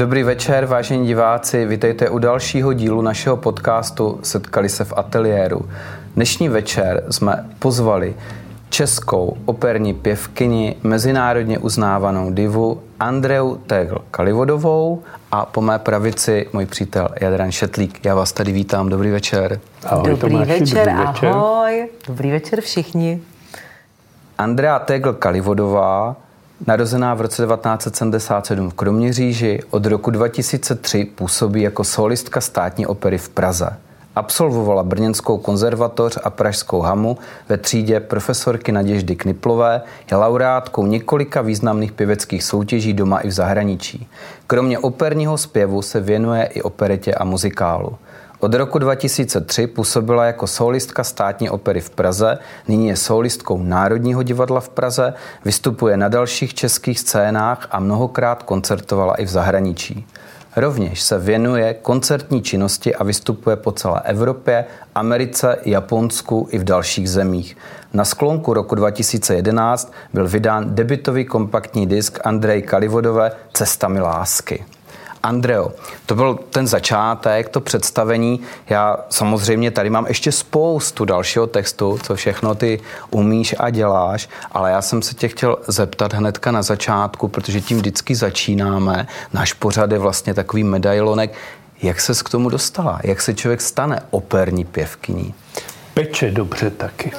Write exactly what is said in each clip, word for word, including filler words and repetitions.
Dobrý večer, vážení diváci, vítejte u dalšího dílu našeho podcastu Setkali se v ateliéru. Dnešní večer jsme pozvali českou operní pěvkyni, mezinárodně uznávanou divu Andreu Tegl-Kalivodovou a po mé pravici můj přítel Jadran Šetlík. Já vás tady vítám, dobrý večer. Ahoj, dobrý Tomáši, večer, dobrý večer, ahoj. Dobrý večer všichni. Andrea Tegl-Kalivodová, narozená v roce devatenáct set sedmdesát sedm v Kroměříži, od roku dva tisíce tři působí jako solistka Státní opery v Praze. Absolvovala Brněnskou konzervatoř a Pražskou hamu ve třídě profesorky Naděždy Kniplové, je laureátkou několika významných pěveckých soutěží doma i v zahraničí. Kromě operního zpěvu se věnuje i operetě a muzikálu. Od roku dva tisíce tři působila jako solistka Státní opery v Praze, nyní je solistkou Národního divadla v Praze, vystupuje na dalších českých scénách a mnohokrát koncertovala i v zahraničí. Rovněž se věnuje koncertní činnosti a vystupuje po celé Evropě, Americe, Japonsku i v dalších zemích. Na sklonku roku dva tisíce jedenáct byl vydán debutový kompaktní disk Andreji Kalivodové Cestami lásky. Andreo, to byl ten začátek, to představení. Já samozřejmě tady mám ještě spoustu dalšího textu, co všechno ty umíš a děláš, ale já jsem se tě chtěl zeptat hnedka na začátku, protože tím vždycky začínáme. Náš pořad je vlastně takový medailonek. Jak ses k tomu dostala? Jak se člověk stane operní pěvkyní? Peče dobře taky.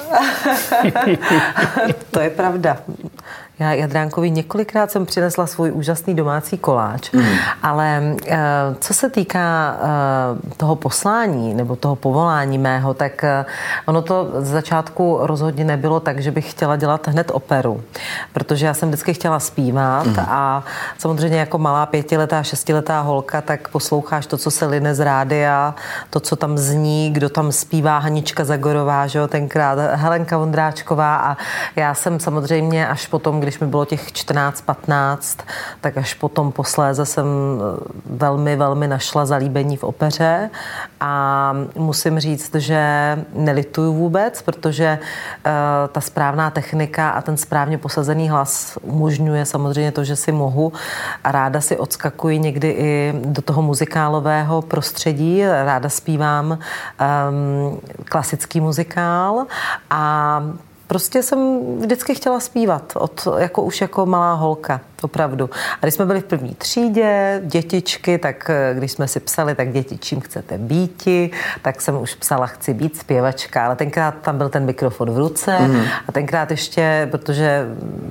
To je pravda. Já Jadránkovi několikrát jsem přinesla svůj úžasný domácí koláč, mm. ale co se týká toho poslání nebo toho povolání mého, tak ono to z začátku rozhodně nebylo tak, že bych chtěla dělat hned operu, protože já jsem vždycky chtěla zpívat mm. a samozřejmě jako malá pětiletá, šestiletá holka, tak posloucháš to, co se line z rádia, to, co tam zní, kdo tam zpívá, Hanička Zagorová, že jo, tenkrát Helenka Vondráčková a já jsem samozřejmě až potom, když mi bylo těch čtrnáct patnáct, tak až potom posléze jsem velmi, velmi našla zalíbení v opeře a musím říct, že nelituju vůbec, protože uh, ta správná technika a ten správně posazený hlas umožňuje samozřejmě to, že si mohu a ráda si odskakuji někdy i do toho muzikálového prostředí, ráda zpívám um, klasický muzikál a prostě jsem vždycky chtěla zpívat, od, jako už jako malá holka, opravdu. A když jsme byli v první třídě, dětičky, tak když jsme si psali, tak děti, čím chcete býti, tak jsem už psala, chci být zpěvačka, ale tenkrát tam byl ten mikrofon v ruce mm. a tenkrát ještě, protože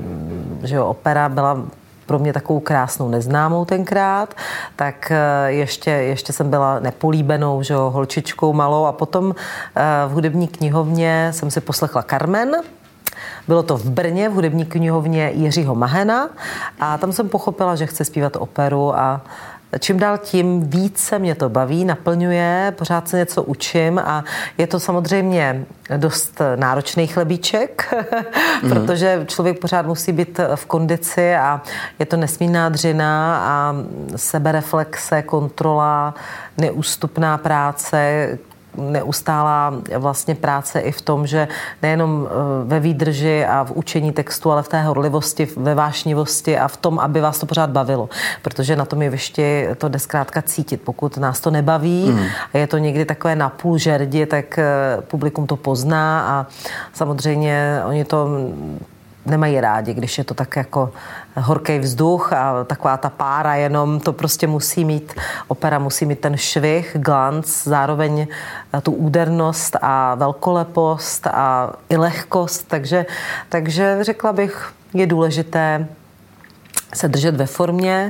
že jo, opera byla pro mě takovou krásnou neznámou tenkrát, tak ještě, ještě jsem byla nepolíbenou, že jo, holčičkou malou a potom v hudební knihovně jsem si poslechla Carmen. Bylo to v Brně, v hudební knihovně Jiřího Mahena a tam jsem pochopila, že chci zpívat operu a čím dál tím více mě to baví, naplňuje, pořád se něco učím a je to samozřejmě dost náročný chlebíček, mm. protože člověk pořád musí být v kondici a je to nesmírná dřina a sebereflexe, kontrola, neústupná práce, neustálá vlastně práce i v tom, že nejenom ve výdrži a v učení textu, ale v té horlivosti, ve vášnivosti a v tom, aby vás to pořád bavilo. Protože na tom jevišti to jde zkrátka cítit. Pokud nás to nebaví mm. a je to někdy takové na půl žerdi, tak publikum to pozná a samozřejmě oni to nemají rádi, když je to tak jako horký vzduch a taková ta pára jenom, to prostě musí mít, opera musí mít ten švih, glanc, zároveň tu údernost a velkolepost a i lehkost, takže, takže řekla bych, je důležité se držet ve formě,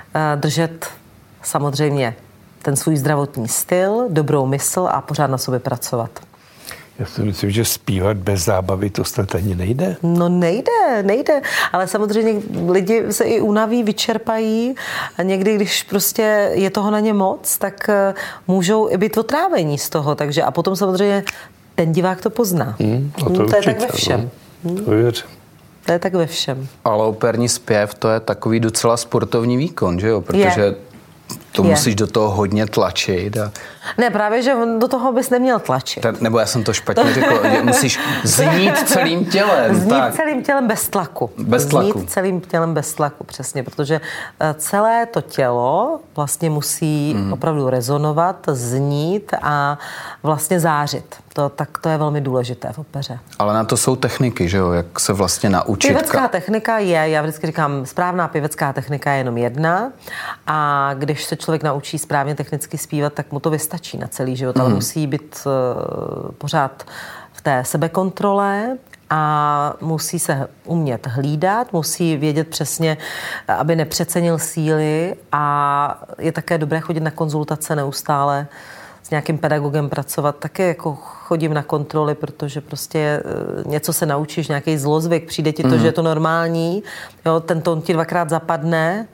držet samozřejmě ten svůj zdravotní styl, dobrou mysl a pořád na sobě pracovat. Já si myslím, že zpívat bez zábavy to snad ani nejde. No nejde, nejde, ale samozřejmě lidi se i unaví, vyčerpají a někdy, když prostě je toho na ně moc, tak můžou i být otrávení z toho, takže a potom samozřejmě ten divák to pozná. Hmm, to, to je tak ve všem. No. To věřím. To je tak ve všem. Ale operní zpěv, to je takový docela sportovní výkon, že jo? Protože je. to je. Musíš do toho hodně tlačit. A... Ne, právě, že do toho bys neměl tlačit. Ta, nebo já jsem to špatně to... řekl, že musíš znít celým tělem. Znít tak. celým tělem bez tlaku. Bez tlaku. Znít celým tělem bez tlaku, přesně, protože celé to tělo vlastně musí mm. opravdu rezonovat, znít a vlastně zářit. To, tak to je velmi důležité v opeře. Ale na to jsou techniky, že jo? Jak se vlastně naučit? Pěvecká technika je, já vždycky říkám, správná pěvecká technika je jenom jedna a když se člověk naučí správně technicky zpívat, tak mu to vystačí na celý život, mm. ale musí být uh, pořád v té sebekontrole a musí se umět hlídat, musí vědět přesně, aby nepřecenil síly a je také dobré chodit na konzultace neustále, s nějakým pedagogem pracovat. Také jako chodím na kontroly, protože prostě něco se naučíš, nějaký zlozvyk, přijde ti to, mm. že je to normální, jo, ten tón ti dvakrát zapadne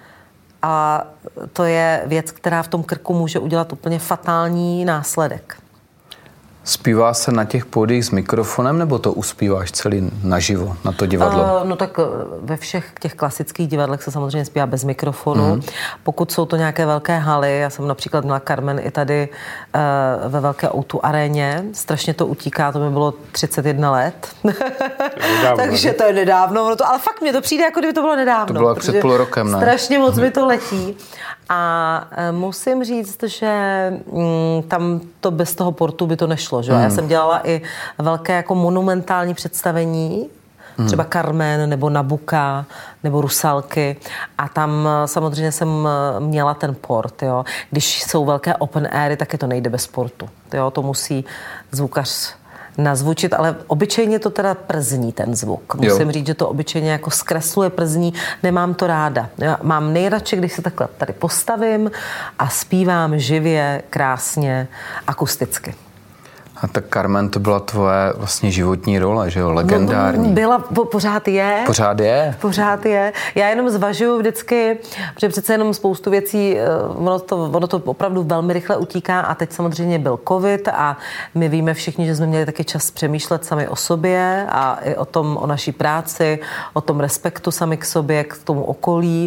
a to je věc, která v tom krku může udělat úplně fatální následek. Zpívá se na těch pódiích s mikrofonem, nebo to uspíváš celý naživo na to divadlo? Uh, no tak ve všech těch klasických divadlech se samozřejmě zpívá bez mikrofonu. Mm-hmm. Pokud jsou to nějaké velké haly, já jsem například měla Carmen i tady uh, ve velké ó dva aréně, strašně to utíká, to mi bylo třicet jedna let. Takže to je nedávno, no to, ale fakt mě to přijde, jako kdyby to bylo nedávno. To bylo před půl rokem, ne? Strašně moc mi to letí. A uh, musím říct, že mm, tam to bez toho portu by to nešlo. Že? Mm. Já jsem dělala i velké jako monumentální představení, mm. třeba Carmen nebo Nabucca nebo Rusalky a tam samozřejmě jsem měla ten port. Jo? Když jsou velké open airy, tak je to nejde bez portu. Jo? To musí zvukař nazvučit, ale obyčejně to teda przní ten zvuk. Musím jo. říct, že to obyčejně jako zkresluje, przní, nemám to ráda. Já mám nejradši, když se takhle tady postavím a zpívám živě, krásně, akusticky. A tak Carmen, to byla tvoje vlastně životní role, že jo, legendární. Byla, po, pořád je. Pořád je? Pořád je. Já jenom zvažuju vždycky, protože přece jenom spoustu věcí, ono to, ono to opravdu velmi rychle utíká a teď samozřejmě byl covid a my víme všichni, že jsme měli taky čas přemýšlet sami o sobě a i o tom, o naší práci, o tom respektu sami k sobě, k tomu okolí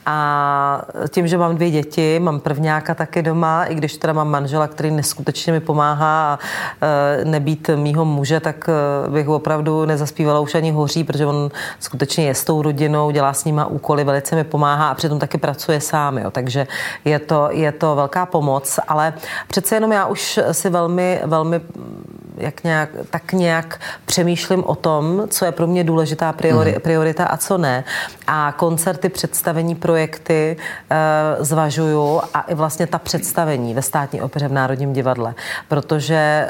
a tím, že mám dvě děti, mám prvňáka taky doma, i když teda mám manžela, který neskutečně mi pomáhá a nebýt mýho muže, tak bych opravdu nezaspívala už ani hoří, protože on skutečně je s tou rodinou, dělá s nima úkoly, velice mi pomáhá a přitom taky pracuje sám, jo. Takže je to, je to velká pomoc, ale přece jenom já už si velmi, velmi jak nějak, tak nějak přemýšlím o tom, co je pro mě důležitá priori, mm. priorita a co ne. A koncerty, představení, projekty e, zvažuju a i vlastně ta představení ve Státní opeře v Národním divadle, protože e,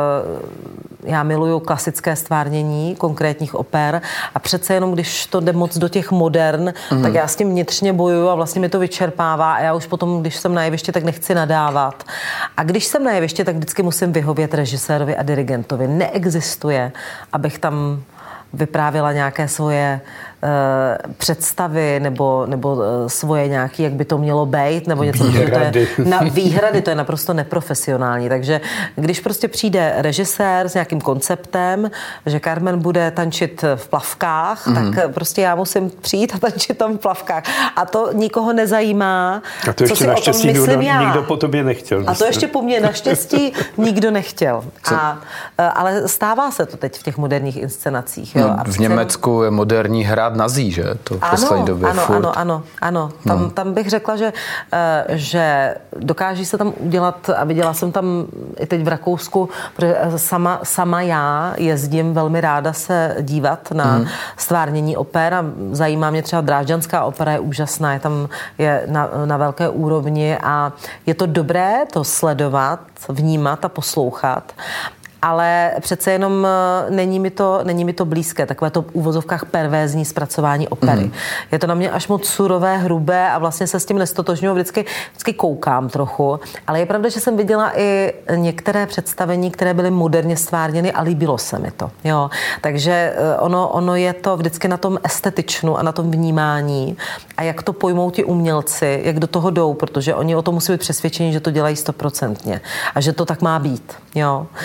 já miluju klasické stvárnění konkrétních oper a přece jenom, když to jde moc do těch modern, mm. tak já s tím vnitřně bojuju a vlastně mi to vyčerpává a já už potom, když jsem na jevišti, tak nechci nadávat. A když jsem na jevišti, tak vždycky musím vyhovět režisérovi a dirigentovi. Neexistuje, abych tam vyprávěla nějaké svoje uh, představy nebo, nebo uh, svoje nějaké, jak by to mělo být, nebo něco. Výhrady. To je, na výhrady, to je naprosto neprofesionální. Takže když prostě přijde režisér s nějakým konceptem, že Carmen bude tančit v plavkách, mm. tak prostě já musím přijít a tančit tam v plavkách. A to nikoho nezajímá. A to ještě naštěstí nikdo, nikdo po tobě nechtěl. A to ještě po mně naštěstí nikdo nechtěl. A, ale stává se to teď v těch moderních inscenacích. Jo? No, v Německu je moderní hrát nazí, že? To v poslední době ano, furt. ano, ano, ano. Tam, no. tam bych řekla, že, že dokáží se tam udělat, a viděla jsem tam i teď v Rakousku, protože sama, sama já jezdím velmi ráda se dívat na mm. stvárnění oper a zajímá mě třeba Drážďanská opera, je úžasná, je tam je na, na velké úrovni a je to dobré to sledovat, vnímat a poslouchat. Ale přece jenom není mi to, není mi to blízké, takové to v úvozovkách pervézní zpracování opery. Mm. Je to na mě až moc surové, hrubé a vlastně se s tím nestotožňuji, vždycky, vždycky koukám trochu. Ale je pravda, že jsem viděla i některé představení, které byly moderně stvárněny a líbilo se mi to. Jo. Takže ono, ono je to vždycky na tom estetičnu a na tom vnímání a jak to pojmou ti umělci, jak do toho jdou, protože oni o tom musí být přesvědčeni, že to dělají stoprocentně a že to tak má být. Jo. Ale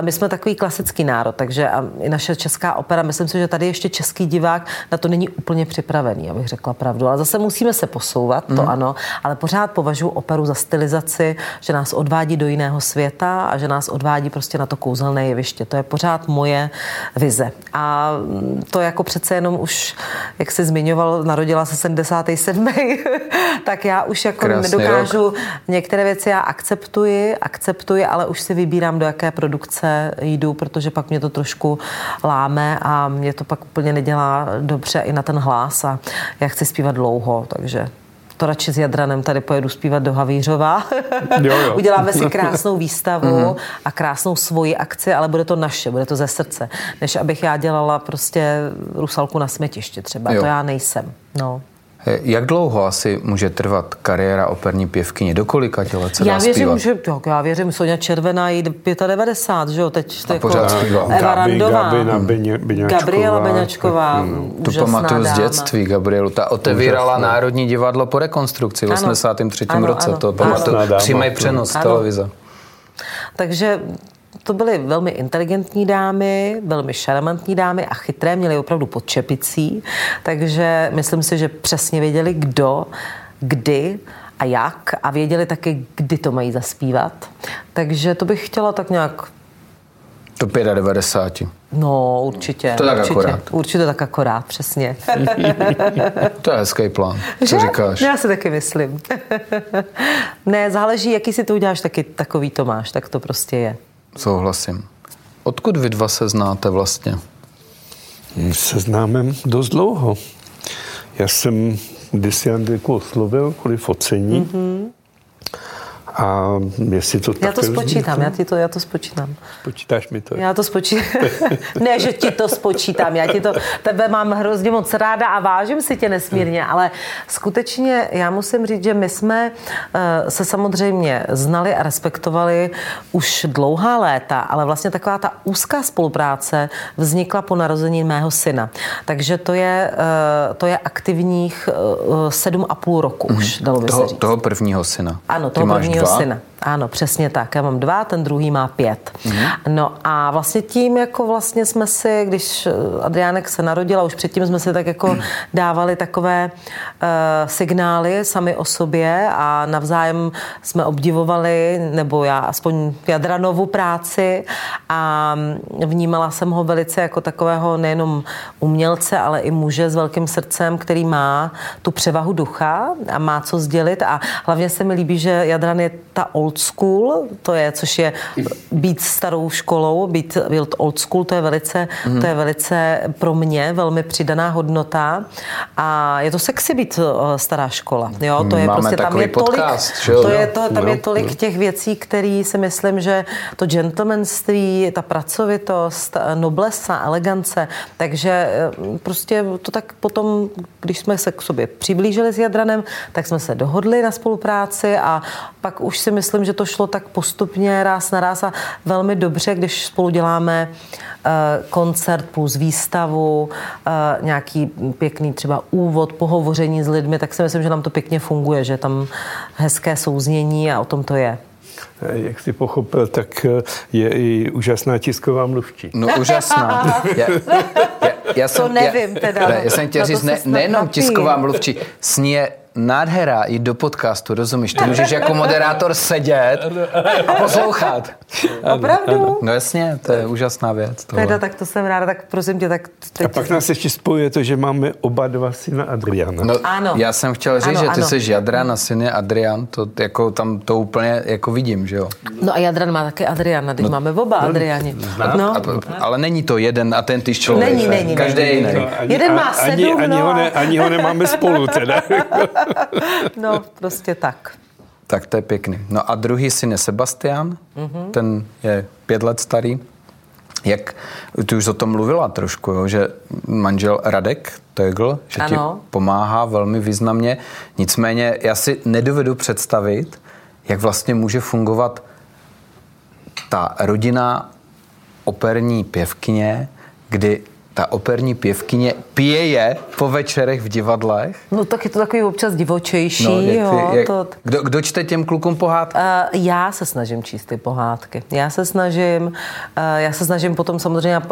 my jsme takový klasický národ, takže a i naše česká opera, myslím si, že tady ještě český divák na to není úplně připravený, abych řekla pravdu. Ale zase musíme se posouvat, mm. to ano, ale pořád považuji operu za stylizaci, že nás odvádí do jiného světa a že nás odvádí prostě na to kouzelné jeviště. To je pořád moje vize. A to jako přece jenom už, jak jsi zmiňoval, narodila se sedmdesátý sedmý tak já už jako Krásný nedokážu rok. Některé věci já akceptuji, akceptuji, ale už si vybírám, do jaké produkce jdu, protože pak mě to trošku láme a mě to pak úplně nedělá dobře i na ten hlas a já chci zpívat dlouho, takže to radši s Jadranem tady pojedu zpívat do Havířova. Jo, jo. Uděláme si krásnou výstavu a krásnou svoji akci, ale bude to naše, bude to ze srdce. Než abych já dělala prostě Rusalku na smetišti třeba. Jo. To já nejsem. No. Jak dlouho asi může trvat kariéra operní pěvkyně? Do kolika let se dá já věřím, zpívat? Že, jo, já věřím, Soňa Červená jí devadesát pět, že jo, teď a jako pořád zpívá. Eva Randová, Beňačková, Gabriela Beňačková, hmm. Tu pamatuju z dětství, Gabrielu. Ta otevírala úžasná. Národní divadlo po rekonstrukci v osmdesátém třetím roce. To pamatuju přímý přenos ano. televize. Takže to byly velmi inteligentní dámy, velmi šarmantní dámy a chytré, měly opravdu pod čepicí, takže myslím si, že přesně věděli, kdo, kdy a jak a věděli taky, kdy to mají zaspívat. Takže to bych chtěla tak nějak... To devadesát pět. No, určitě. To tak určitě, akorát. Určitě tak akorát, přesně. To je hezký plán. Co že? říkáš? Já si taky myslím. Ne, záleží, jaký si to uděláš, taky takový to máš, tak to prostě je. Souhlasím. Odkud vy dva se znáte vlastně? Se známe dost dlouho. Já jsem kdysi Andrejku oslovil kvůli focení. Mm-hmm. A jestli to já to spočítám, já, ti to, já to spočítám. Spočítáš mi to? Já to spočítám. Ne, že ti to spočítám, já ti to, tebe mám hrozně moc ráda a vážím si tě nesmírně, ale skutečně já musím říct, že my jsme uh, se samozřejmě znali a respektovali už dlouhá léta, ale vlastně taková ta úzká spolupráce vznikla po narození mého syna. Takže to je, uh, to je aktivních uh, sedm a půl roku mm. už, dalo by toho, se říct. Toho prvního syna. Ano, toho prvního syna. Ano, přesně tak. Já mám dva, ten druhý má pět. Mm-hmm. No a vlastně tím, jako vlastně jsme si, když Adriánek se narodila, už předtím jsme si tak jako mm. dávali takové uh, signály sami o sobě a navzájem jsme obdivovali, nebo já aspoň Jadranovu práci a vnímala jsem ho velice jako takového nejenom umělce, ale i muže s velkým srdcem, který má tu převahu ducha a má co sdělit a hlavně se mi líbí, že Jadran je ta old school, to je, což je být starou školou, být, být old school, to je velice, mm. to je velice pro mě velmi přidaná hodnota a je to sexy být stará škola. Jo, to je Máme prostě, tam je podcast, tolik, to je to, tam je tolik těch věcí, které si myslím, že to gentlemanství, ta pracovitost, noblesa, elegance, takže prostě to tak potom, když jsme se k sobě přiblížili s Jadranem, tak jsme se dohodli na spolupráci a pak už si myslím, že to šlo tak postupně ráz na ráz a velmi dobře, když spolu děláme uh, koncert plus výstavu, uh, nějaký pěkný třeba úvod, pohovoření s lidmi, tak si myslím, že nám to pěkně funguje, že tam hezké souznění a o tom to je. Jak jsi pochopil, tak je i úžasná tisková mluvčí. No úžasná. Já, já, já jsem, to nevím já, teda. Já jsem chtěl říct, ne, nejenom tisková mluvčí, s ní je nádhera jít do podcastu, rozumíš? Ty můžeš jako moderátor sedět a poslouchat. Opravdu? No jasně, to je úžasná věc. Teda, tak to jsem ráda, tak prosím tě, tak... Teď... A pak nás ještě spojuje to, že máme oba dva syna Adriana. No, ano. Já jsem chtěl říct, ano, že ty ano. jsi Jadran a syn je Adrian, to jako tam to úplně jako vidím, že jo? No a Jadran má taky Adriana, teď no, máme oba Adriani. No. A, ale není to jeden a ten týž člověk. Není, není. Každý není, jiný. není. Jeden má sedm, ani, ani, no. ho ne, ani ho nemáme spolu teda. No, prostě tak. Tak to je pěkný. No a druhý syn je Sebastian, mm-hmm. ten je pět let starý. Jak, ty už o tom mluvila trošku, jo, že manžel Radek Teugl, že ano. ti pomáhá velmi významně. Nicméně já si nedovedu představit, jak vlastně může fungovat ta rodina operní pěvkyně, kdy ta operní pěvkyně pije je po večerech v divadlech? No tak je to takový občas divočejší. No, jak jo, ty, jak, to... kdo, kdo čte těm klukům pohádky? Uh, já se snažím číst ty pohádky. Já se snažím, uh, já se snažím potom samozřejmě uh,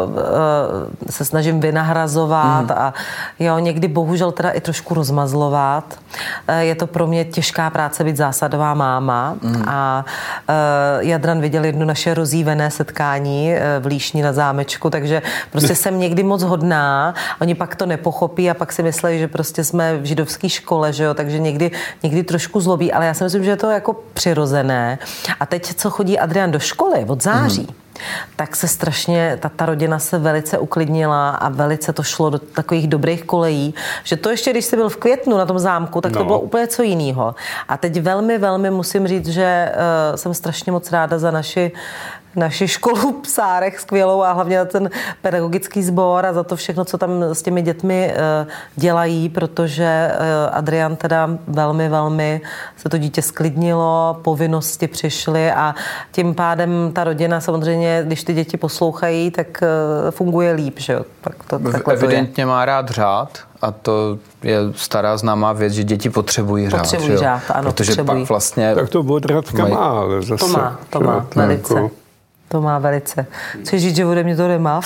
se snažím vynahrazovat mm. a jo, někdy bohužel teda i trošku rozmazlovat. Uh, je to pro mě těžká práce být zásadová máma mm. a uh, Jadran viděl jedno naše rozjívené setkání uh, v Líšni na zámečku, takže prostě jsem někdy moc hodná, oni pak to nepochopí a pak si myslí, že prostě jsme v židovské škole, že jo, takže někdy, někdy trošku zlobí, ale já si myslím, že je to jako přirozené. A teď, co chodí Adrián do školy od září, mm. tak se strašně, ta, ta rodina se velice uklidnila a velice to šlo do takových dobrých kolejí, že to ještě, když jsi byl v květnu na tom zámku, tak to no. bylo úplně co jiného. A teď velmi, velmi musím říct, že uh, jsem strašně moc ráda za naši naši školu Psárek skvělou a hlavně za ten pedagogický sbor a za to všechno, co tam s těmi dětmi uh, dělají, protože uh, Adrián teda velmi, velmi se to dítě sklidnilo, povinnosti přišly a tím pádem ta rodina samozřejmě, když ty děti poslouchají, tak uh, funguje líp, že jo? Tak to, takhle evidentně to má rád řád a to je stará známá věc, že děti potřebují řád. Potřebují řád, ano, protože potřebují. Pak vlastně... Tak to od Radka má, ale zase... To má, to má, velice. Jako... To má velice. Chceš říct, že ode mě to nemá?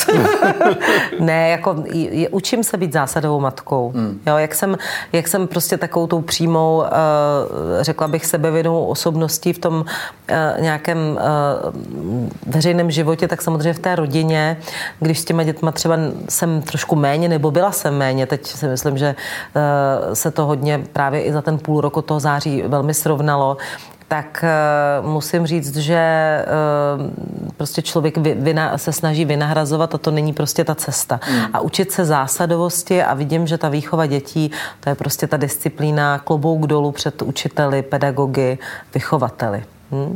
Ne, jako je, učím se být zásadovou matkou. Hmm. Jo, jak jsem, jak jsem prostě takovou tou přímou, uh, řekla bych, sebevědomou osobností v tom uh, nějakém uh, veřejném životě, tak samozřejmě v té rodině, když s těma dětma třeba jsem trošku méně, nebo byla jsem méně, teď si myslím, že uh, se to hodně právě i za ten půl roku toho září velmi srovnalo, tak uh, musím říct, že uh, prostě člověk vy, vyna, se snaží vynahrazovat a to není prostě ta cesta. Mm. A učit se zásadovosti a vidím, že ta výchova dětí, to je prostě ta disciplína klobouk dolů před učiteli, pedagogy, vychovateli. Hm?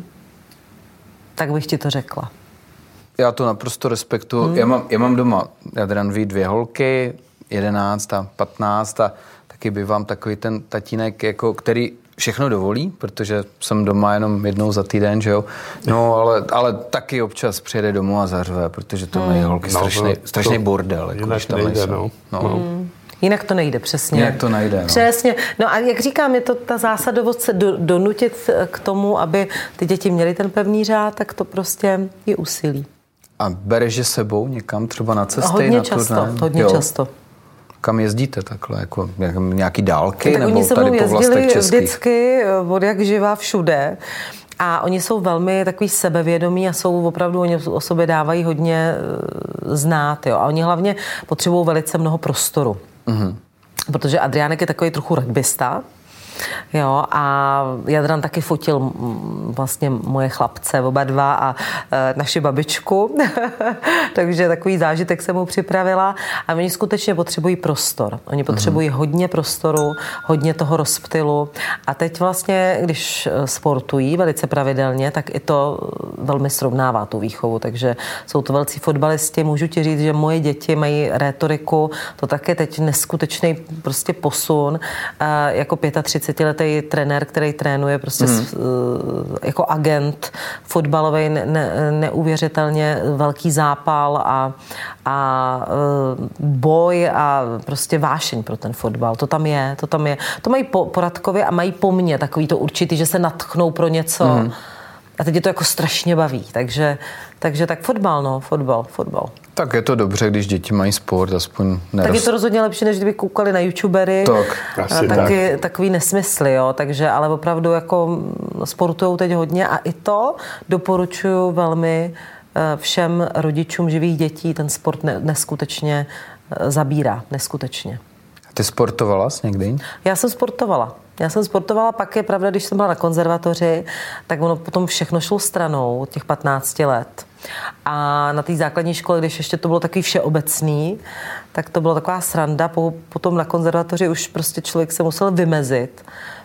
Tak bych ti to řekla. Já to naprosto respektuju. Mm. Já, mám, já mám doma Jadran ví dvě holky, jedenáct a patnáct a taky bývám takový ten tatínek, jako, který všechno dovolí, protože jsem doma jenom jednou za týden, že jo. No, ale, ale taky občas přijede domů a zařve, protože to mají holky no, strašný, to, strašný bordel. Jako, jinak tam nejde, no. No. Hmm. Jinak to nejde, přesně. Jinak to nejde, no. Přesně. No a jak říkám, je to ta zásadovost se do, donutit k tomu, aby ty děti měly ten pevný řád, tak to prostě je úsilí. A bereš je sebou někam třeba na cesty? Hodně na často, turné? hodně jo. často. Kam jezdíte takhle? Jako nějaký dálky? Tak nebo oni se tady mnou po vlastech jezdili českých? vždycky od jak živá všude. A oni jsou velmi takový sebevědomí a jsou opravdu, oni o sobě dávají hodně znát. Jo. A oni hlavně potřebují velice mnoho prostoru. Mm-hmm. Protože Adriánek je takový trochu rugbysta. Jo, a Jadran taky fotil vlastně moje chlapce, oba dva a e, naši babičku, takže takový zážitek jsem mu připravila a oni skutečně potřebují prostor. Oni potřebují mm-hmm. hodně prostoru, hodně toho rozptylu a teď vlastně, když sportují velice pravidelně, tak i to velmi srovnává tu výchovu, takže jsou to velcí fotbalisti. Můžu ti říct, že moje děti mají rétoriku, to také teď neskutečný prostě posun, e, jako třicetiletý trenér, který trénuje prostě mm. s, jako agent fotbalový, ne, neuvěřitelně velký zápal a, a boj a prostě vášeň pro ten fotbal. To tam je, to tam je. To mají po, po Radkově a mají po mně takový to určitý, že se natchnou pro něco. Mm. A teď je to jako strašně baví. Takže, takže tak fotbal, no, fotbal, fotbal. Tak je to dobře, když děti mají sport, aspoň nerost... Tak je to rozhodně lepší, než kdyby koukali na youtubery. Tak, a taky tak. Takový nesmysly, jo. Takže, ale opravdu jako sportujou teď hodně a i to doporučuju velmi všem rodičům živých dětí. Ten sport ne, neskutečně zabírá, neskutečně. Ty sportovala jsi někdy? Já jsem sportovala. Já jsem sportovala, pak je pravda, když jsem byla na konzervatoři, tak ono potom všechno šlo stranou od těch patnácti let. A na té základní škole, když ještě to bylo takový všeobecný, tak to byla taková sranda. Potom na konzervatoři už prostě člověk se musel vymezit.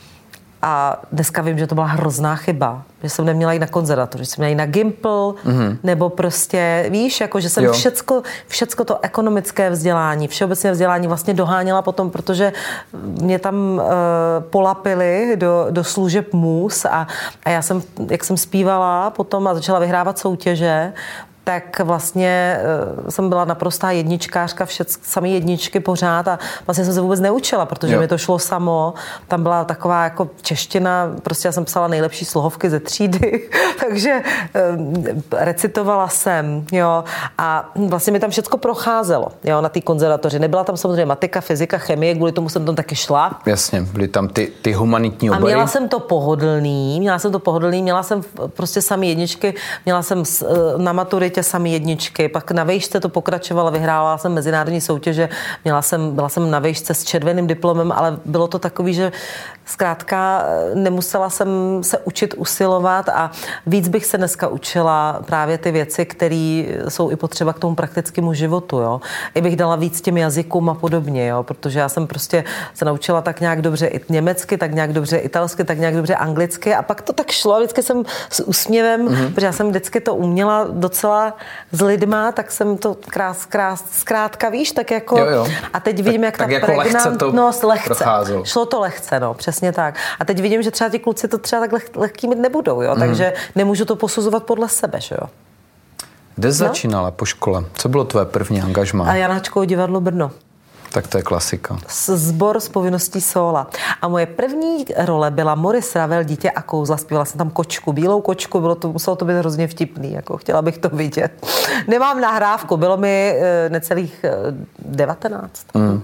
A dneska vím, že to byla hrozná chyba, že jsem neměla jít na konzervatoř, že jsem měla jít na Gimpl, mm-hmm. nebo prostě, víš, jako, že jsem všecko, všecko to ekonomické vzdělání, všeobecné vzdělání vlastně doháněla potom, protože mě tam uh, polapili do, do služeb můz a, a já jsem, jak jsem zpívala potom a začala vyhrávat soutěže, tak vlastně jsem byla naprostá jedničkářka, všecky samý jedničky pořád a vlastně jsem se vůbec neučila, protože jo. mi to šlo samo. Tam byla taková jako čeština, prostě já jsem psala nejlepší slohovky ze třídy, takže recitovala jsem, jo, a vlastně mi tam všecko procházelo, jo, na té konzervatoři. Nebyla tam samozřejmě matika, fyzika, chemie, kvůli tomu jsem tam taky šla. Jasně, byly tam ty, ty humanitní obory. A měla jsem to pohodlný, měla jsem to pohodlný, měla jsem prostě samý jedničky, měla jsem na maturitě samý jedničky, pak na vejšce to pokračovala, vyhrála jsem mezinárodní soutěže, měla jsem, byla jsem na vejšce s červeným diplomem, ale bylo to takový, že zkrátka nemusela jsem se učit usilovat a víc bych se dneska učila právě ty věci, které jsou i potřeba k tomu praktickému životu, jo. I bych dala víc těm jazykům a podobně, jo, protože já jsem prostě se naučila tak nějak dobře i německy, tak nějak dobře italsky, tak nějak dobře anglicky a pak to tak šlo, vždycky jsem s úsměvem, mm-hmm. protože já jsem vždycky to uměla docela s lidma, tak jsem to krás, krás, zkrátka, víš, tak jako jo, jo. a teď vidím, jak tak ta jako pregnantnost lehce, procházelo. Šlo to lehce, no, přesně tak. A teď vidím, že třeba ti kluci to třeba tak leh, lehký mít nebudou, jo, mm. takže nemůžu to posuzovat podle sebe, že jo. Kde začínala no? po škole? Co bylo tvoje první angažmá? A Janáčkovo divadlo Brno. Tak to je klasika. Sbor s povinností sóla. A moje první role byla Maurice Ravel, Dítě a kouzla. Zpívala jsem tam kočku, bílou kočku, bylo to, muselo to být hrozně vtipný, jako chtěla bych to vidět. Nemám nahrávku, bylo mi necelých devatenáct. Mm.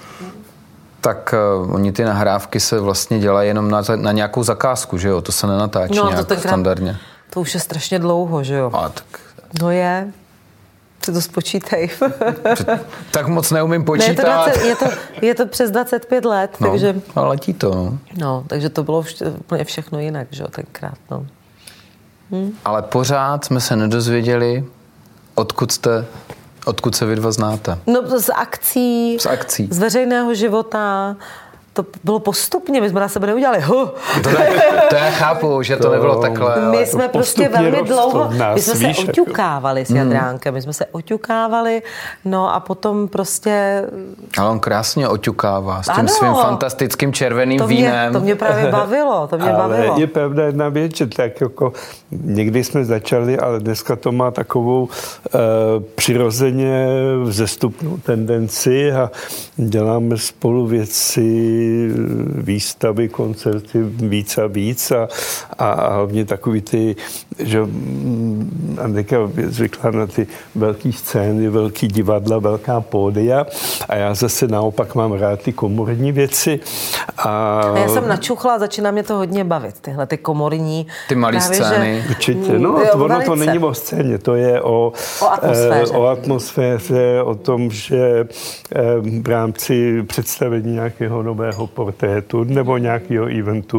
Tak uh, oni ty nahrávky se vlastně dělají jenom na, na nějakou zakázku, že jo? To se nenatáčí no, nějak to standardně. To už je strašně dlouho, že jo? A tak... No je... Si to spočítej. Tak moc neumím počítat. Ne, je, to dvacet, je, to, je to přes dvacet pět let, no, takže... ale letí to, no. No, takže to bylo vš- úplně všechno jinak, že jo, tenkrát, no. Hm? Ale pořád jsme se nedozvěděli, odkud jste, odkud se vy dva znáte. No, z akcí. Z akcí. Z veřejného života. To bylo postupně, my jsme na sebe neudělali. Huh. To, ne, to já chápu, že to, to nebylo takhle. My jsme prostě velmi dlouho, my jsme se víš, oťukávali jako. s Jadránkem, my jsme se oťukávali, no a potom prostě... Ale on krásně oťukává s tím ano, svým fantastickým červeným to mě, vínem. To mě právě bavilo, to mě ale bavilo. Je pravda jedna věc, že tak jako někdy jsme začali, ale dneska to má takovou uh, přirozeně vzestupnou tendenci a děláme spolu věci, výstavy, koncerty víc a víc a, a, a hlavně takový ty, že Andrika je zvyklá na ty velké scény, velký divadla, velká pódia a já zase naopak mám rád ty komorní věci. A, a já jsem načuchla, začíná mě to hodně bavit, tyhle ty komorní. Ty malé scény. Že, určitě, no jo, ono to není o scéně, to je o, o atmosféře. Eh, o atmosféře, o tom, že eh, v rámci představení nějakého nového portrétu nebo nějakého eventu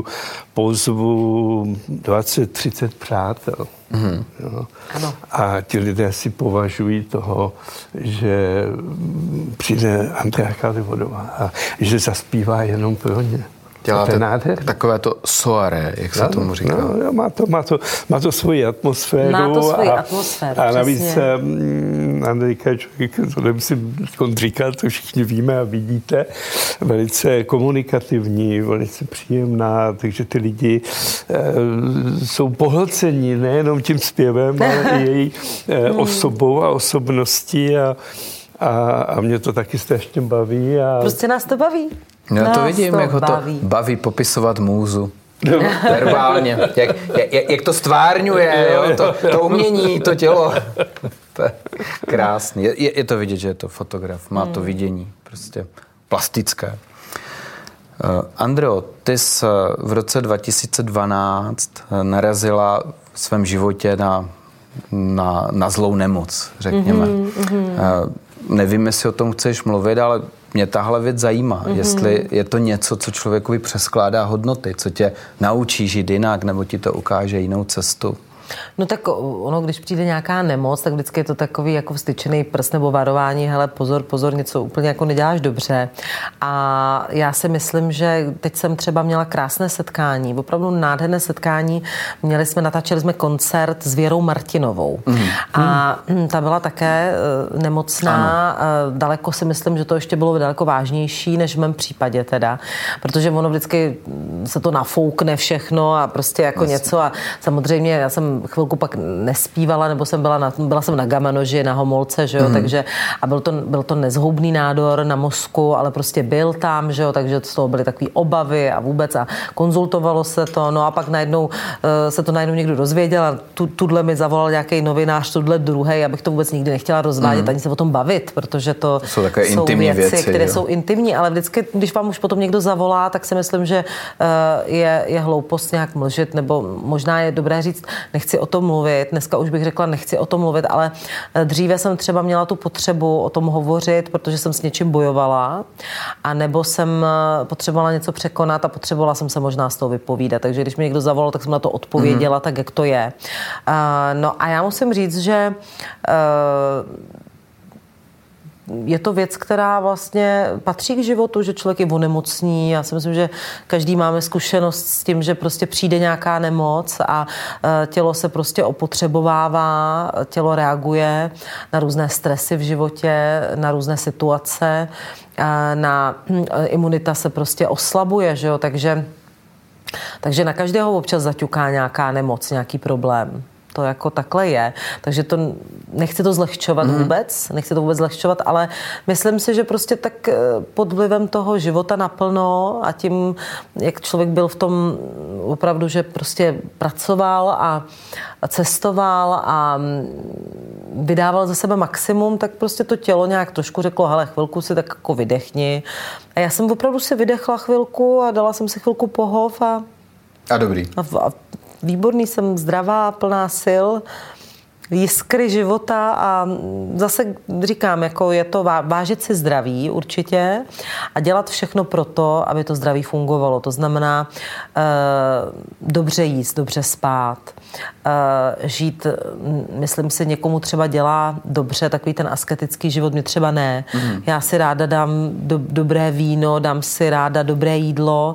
pozvu dvacet třicet přátel. Mm-hmm. Jo. Ano. A ti lidé si považují toho, že přijde Andrea Kalivodová a že zaspívá jenom pro ně. Děláte takové to soirée, jak se no, tomu říká. No, má, to, má, to, má to svoji atmosféru. Má to svoji a, atmosféru, a navíc um, Andrejka je člověk, to nemusím říkat, to všichni víme a vidíte, velice komunikativní, velice příjemná, takže ty lidi e, jsou pohlcení nejenom tím zpěvem, ale i její e, osobou a osobností a, a, a mě to taky strašně baví. A... Prostě nás to baví. Já to vidím, to jak ho to baví. baví popisovat můzu. No. Verbálně. Jak, jak, jak to stvárňuje, jo? To, to umění, to tělo. To je krásný. Je, je to vidět, že je to fotograf. Má to vidění. Prostě plastické. Uh, Andreo, ty jsi v roce dva tisíce dvanáct narazila v svém životě na, na, na zlou nemoc, řekněme. Mm-hmm. Uh, nevím, jestli o tom chceš mluvit, ale mě tahle věc zajímá, mm-hmm. jestli je to něco, co člověkovi přeskládá hodnoty, co tě naučí žít jinak, nebo ti to ukáže jinou cestu. No tak ono, když přijde nějaká nemoc, tak vždycky je to takový jako vstyčený prst nebo varování, hele, pozor, pozor, něco úplně jako neděláš dobře. A já si myslím, že teď jsem třeba měla krásné setkání, opravdu nádherné setkání. Měli jsme, natáčeli jsme koncert s Věrou Martinovou. Mm. A mm. ta byla také nemocná. Ano. Daleko si myslím, že to ještě bylo daleko vážnější, než v mém případě teda. Protože ono vždycky se to nafoukne všechno a prostě jako Jasně. něco. A samozřejmě já jsem jsem chvilku pak nespívala, nebo jsem byla, na, byla jsem na Gamanoži, na Homolce, že jo, mm. takže a byl to, byl to nezhoubný nádor na mozku, ale prostě byl tam, že jo, takže z toho byly takové obavy a vůbec a konzultovalo se to, no a pak najednou se to najednou někdo dozvěděl a tu, tudle mi zavolal nějaký novinář, tudle druhej, abych to vůbec nikdy nechtěla rozvádět, mm. ani se o tom bavit, protože to, to jsou, jsou věci, věci, které jo. jsou intimní, ale vždycky, když vám už potom někdo zavolá, tak si myslím, že je, je hloupost nějak mlžit, nebo možná je dobré říct, nechci o tom mluvit, dneska už bych řekla, nechci o tom mluvit, ale dříve jsem třeba měla tu potřebu o tom hovořit, protože jsem s něčím bojovala, a nebo jsem potřebovala něco překonat a potřebovala jsem se možná z toho vypovídat. Takže když mi někdo zavolal, tak jsem na to odpověděla, mm. tak jak to je. Uh, no a já musím říct, že uh, je to věc, která vlastně patří k životu, že člověk je onemocní. Já si myslím, že každý máme zkušenost s tím, že prostě přijde nějaká nemoc a tělo se prostě opotřebovává, tělo reaguje na různé stresy v životě, na různé situace, na imunita se prostě oslabuje, že jo? Takže, takže na každého občas zaťuká nějaká nemoc, nějaký problém. To jako takhle je. Takže to nechci to zlehčovat mm. vůbec, nechci to vůbec zlehčovat, ale myslím si, že prostě tak pod vlivem toho života naplno a tím, jak člověk byl v tom opravdu, že prostě pracoval a cestoval a vydával ze sebe maximum, tak prostě to tělo nějak trošku řeklo, hele, chvilku si tak jako vydechni. A já jsem opravdu si vydechla chvilku a dala jsem si chvilku pohov a... A dobrý. A, a výborný, jsem zdravá, plná sil, jiskry života a zase říkám, jako je to vážit si zdraví určitě a dělat všechno pro to, aby to zdraví fungovalo. To znamená e, dobře jíst, dobře spát, e, žít, myslím si, někomu třeba dělá dobře takový ten asketický život, mě třeba ne. Mm. Já si ráda dám do, dobré víno, dám si ráda dobré jídlo,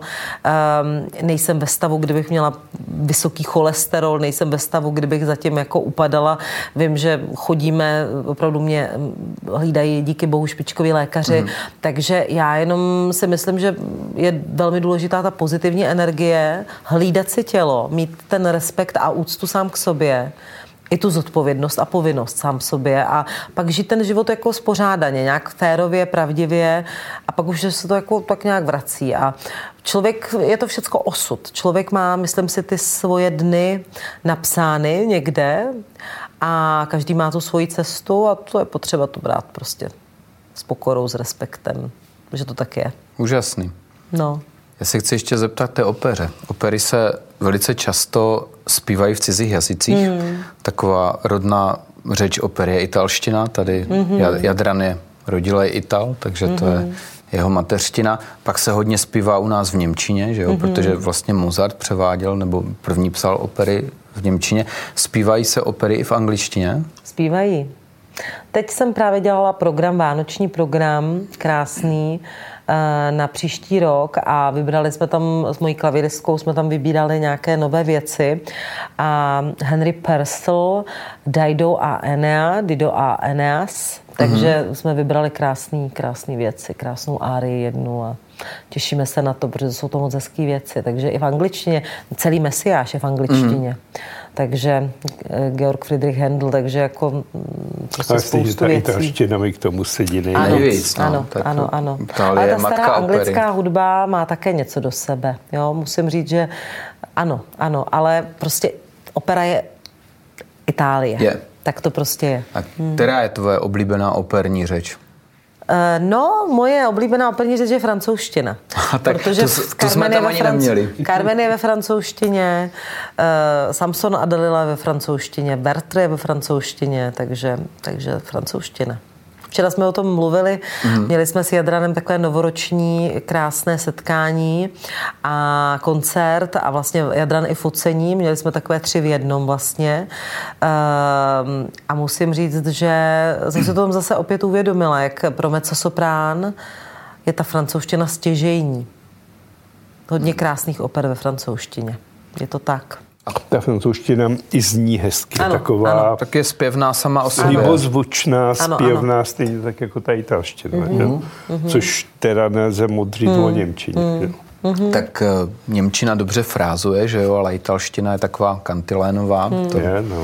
e, nejsem ve stavu, kdybych měla vysoký cholesterol, nejsem ve stavu, kdybych zatím jako upadala. Vím, že chodíme, opravdu mě hlídají díky bohu špičkoví lékaři, mm. takže já jenom si myslím, že je velmi důležitá ta pozitivní energie, hlídat si tělo, mít ten respekt a úctu sám k sobě, i tu zodpovědnost a povinnost sám sobě a pak žít ten život jako spořádaně, nějak férově, pravdivě a pak už se to jako tak nějak vrací a člověk, je to všecko osud. Člověk má, myslím si, ty svoje dny napsány někde a každý má tu svoji cestu a to je potřeba to brát prostě s pokorou, s respektem, že to tak je. Úžasný. No. Já se chci ještě zeptat té opeře. Opery se velice často zpívají v cizích jazycích. Mm. Taková rodná řeč opery je italština. Tady mm-hmm. Jadran je rodilej Ital, takže mm-hmm. to je jeho mateřština. Pak se hodně zpívá u nás v němčině, že jo? Mm-hmm. Protože vlastně Mozart převáděl nebo první psal opery v němčině. Zpívají se opery i v angličtině? Zpívají. Teď jsem právě dělala program, vánoční program, krásný, na příští rok a vybrali jsme tam, s mojí klavíristkou jsme tam vybírali nějaké nové věci a Henry Purcell, Dido a Enea, Dido a Eneas, takže mm-hmm. jsme vybrali krásný, krásný věci, krásnou árii jednu a těšíme se na to, protože jsou to moc hezký věci, takže i v angličtině, celý Mesiáš je v angličtině. Mm-hmm. Takže Georg Friedrich Händel, takže jako prostě spoustu věcí. Ale ta italština mi k tomu sedí nejvíc. Ano, ano, tak ano, ano. Ale ta stará anglická opery. hudba má také něco do sebe. Jo? Musím říct, že ano, ano, ale prostě opera je Itálie. Je. Tak to prostě je. A která je tvoje oblíbená operní řeč? No, moje oblíbená operní řeč je francouzština. A tak protože to, to jsme tam ani franc... neměli. Carmen je ve francouzštině, uh, Samson a Dalila je ve francouzštině, Bertre je ve francouzštině, takže, takže francouzština. Včera jsme o tom mluvili, mm. měli jsme s Jadranem takové novoroční krásné setkání a koncert a vlastně Jadran i focení, měli jsme takové tři v jednom vlastně uh, a musím říct, že jsem se tomu zase opět uvědomila, jak pro mezzosoprán je ta francouzština stěžejní. Hodně krásných oper ve francouzštině. Je to tak. A ta francouzština i zní hezky, ano, taková... Ano. Tak je zpěvná sama o sobě. Libozvučná, zpěvná, ano. Stejně tak jako ta italština. Mm-hmm. Mm-hmm. Což teda nelze modřit mm-hmm. o němčině. Mm-hmm. Mm-hmm. Tak uh, němčina dobře frázuje, že jo, ale italština je taková kantilénová. Mm. To, je, no. uh,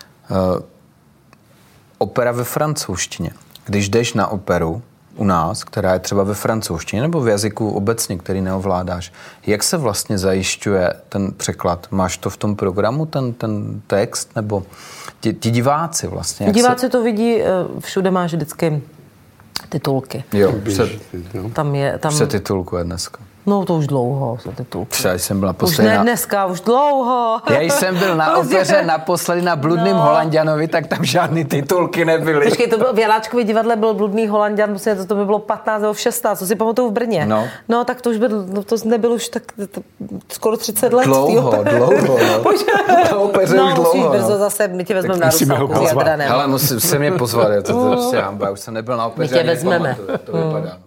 opera ve francouzštině. Když jdeš na operu u nás, která je třeba ve francouzštině nebo v jazyku obecně, který neovládáš, jak se vlastně zajišťuje ten překlad? Máš to v tom programu, ten, ten text, nebo ti, ti diváci vlastně? Diváci se... to vidí, všude máš vždycky titulky. Jo, před, tam je, tam... se titulkuje dneska. No to už dlouho se titulky. Já jsem byl Už ne dneska, už dlouho. Já jsem byl na opeře naposledy na Bludným no. Holanďanovi, tak tam žádný titulky nebyly. Počkej, to bylo v Janáčkově divadle byl Bludný Holanďan, musím, to, to by bylo patnáct nebo šestnáct, co si pamatuju v Brně. No. No tak to už byl, to nebyl už tak to, skoro třicet let. Dlouho, dlouho. No. Na opeře no, už dlouho. No, brzo zase, my tě vezmeme na Rusálku s Jadranem. Ale musím se mě pozvat, je to prostě hamba, už jsem nebyl na opeře. My tě vezmeme. To vypadá.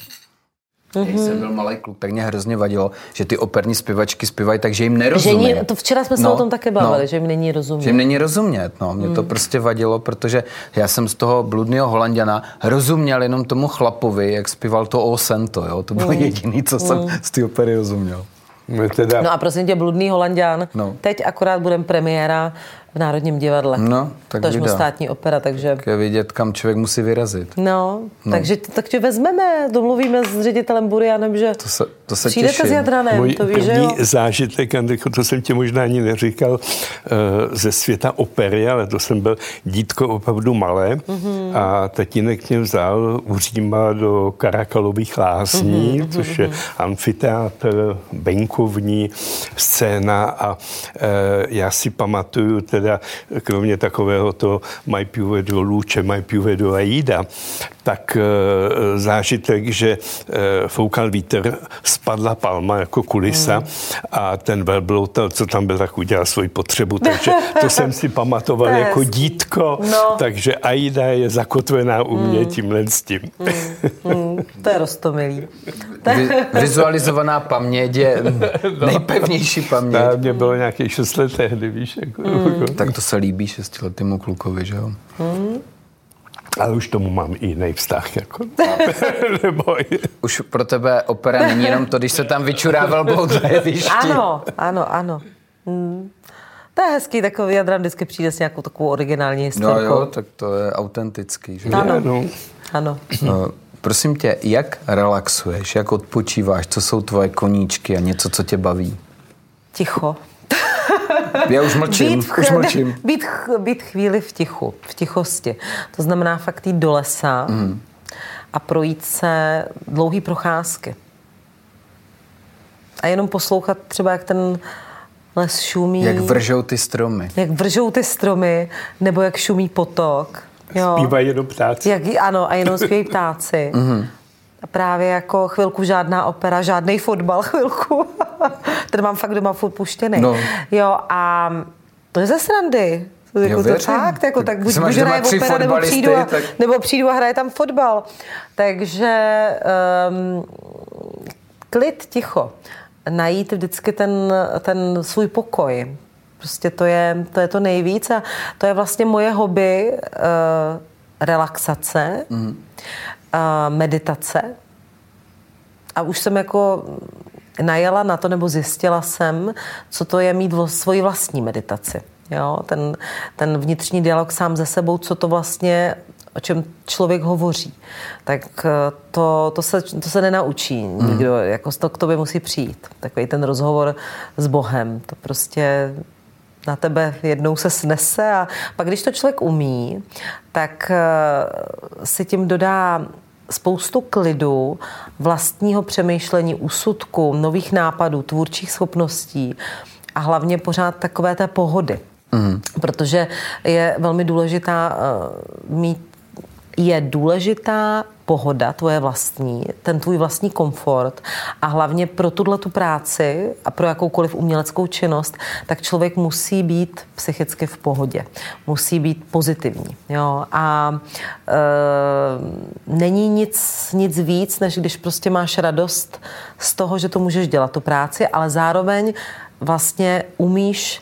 Když mm-hmm. jsem byl malý kluk, tak mě hrozně vadilo, že ty operní zpěvačky zpívají tak, že jim nerozumí. To včera jsme se no, o tom také bavili, no, že jim není rozumět. Že jim není rozumět, no. Mě mm. to prostě vadilo, protože já jsem z toho Bludného Holanďana rozuměl jenom tomu chlapovi, jak zpíval to O Sento, jo. To bylo mm. jediný, co jsem mm. z té opery rozuměl. Teda... No a prosím tě, Bludný Holanďan, no. teď akorát budeme premiéra v Národním divadle. No, tak to je státní opera, takže... Tak je vidět, kam člověk musí vyrazit. No, no. takže tak tě vezmeme, domluvíme s ředitelem Burianem, že to se, to se přijdete těším. S Jadranem, Můj to víš, první že jo? zážitek, Andriko, to jsem ti možná ani neříkal, ze světa opery, ale to jsem byl dítko opravdu malé mm-hmm. a tatínek mě vzal u Říma do Karakalových lázní, mm-hmm. což je amfiteátr, venkovní scéna a e, já si pamatuju teda, kromě takového to Mai più vedo luce, mai più vedo Aida, tak e, zážitek, že e, foukal vítr, spadla palma jako kulisa mm. a ten velbloutel, co tam byl, tak udělal svoji potřebu, takže to jsem si pamatoval jako dítko, no. takže Aida je zakotvená u mě mm. tímhle s tím. Mm. Mm. To je roztomilý. Vy, vizualizovaná paměť je nejpevnější paměť. Na mě bylo nějakých šest let tehdy, víš. Jako, mm. jako. Tak to se líbí šestiletýmu klukovi, že jo? Mm. Ale už tomu mám i jiný vztah, jako. Neboj. Už pro tebe opera není jenom to, když se tam vyčurával bout na jevišti. Ano, ano, ano. Hmm. To je hezký, takový Jadran vždycky přijde s nějakou takovou originální historkou. No jo, tak to je autentický, že? Ano, no. ano. No, prosím tě, jak relaxuješ, jak odpočíváš, co jsou tvoje koníčky a něco, co tě baví? Ticho. Já už mlčím, být, už mlčím. Být, být chvíli v tichu, v tichosti. To znamená fakt jít do lesa mm. a projít se dlouhý procházky. A jenom poslouchat třeba, jak ten les šumí. Jak vržou ty stromy. Jak vržou ty stromy, nebo jak šumí potok. Jo. Zpívají jenom ptáci. Jak, ano, a jenom zpívají ptáci. Mm-hmm. A právě jako chvilku žádná opera, žádný fotbal, chvilku. Ten mám fakt doma furt puštěný. No. Jo, a to je ze srandy. To, jako to fakt, jako, tak buď, buď hraje opera, nebo přijdu, a, tak... nebo přijdu a hraje tam fotbal. Takže um, klid, ticho. Najít vždycky ten, ten svůj pokoj. Prostě to je, to je to nejvíc a to je vlastně moje hobby, uh, relaxace, mm. uh, meditace. A už jsem jako najela na to, nebo zjistila jsem, co to je mít vl- svoji vlastní meditaci. Jo? Ten, ten vnitřní dialog sám se sebou, co to vlastně, o čem člověk hovoří. Tak to, to, se, to se nenaučí mm. nikdo, jako to k tobě musí přijít. Takový ten rozhovor s Bohem, to prostě na tebe jednou se snese a pak, když to člověk umí, tak si tím dodá spoustu klidu, vlastního přemýšlení, úsudku, nových nápadů, tvůrčích schopností a hlavně pořád takové té pohody. Mm. Protože je velmi důležitá uh, mít, je důležitá pohoda tvoje vlastní, ten tvůj vlastní komfort a hlavně pro tuhletu práci a pro jakoukoliv uměleckou činnost, tak člověk musí být psychicky v pohodě. Musí být pozitivní. Jo? A e, není nic, nic víc, než když prostě máš radost z toho, že to můžeš dělat, tu práci, ale zároveň vlastně umíš